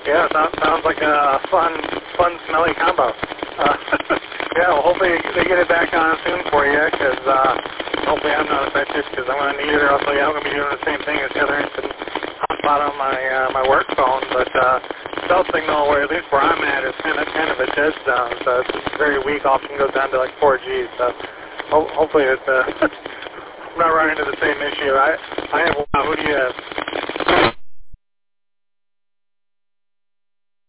Yeah, sounds like a fun, smelly combo. Yeah, well, hopefully they get it back on soon for you, because hopefully I'm not affected, because I'm going to need it, or else I'm going to be doing the same thing as the other instant hotspot on my work phone. But cell signal, where at least where I'm at, is kind of a dead zone, so it's very weak. Often goes down to like 4G. So hopefully it's not running into the same issue. I have. Who do you have?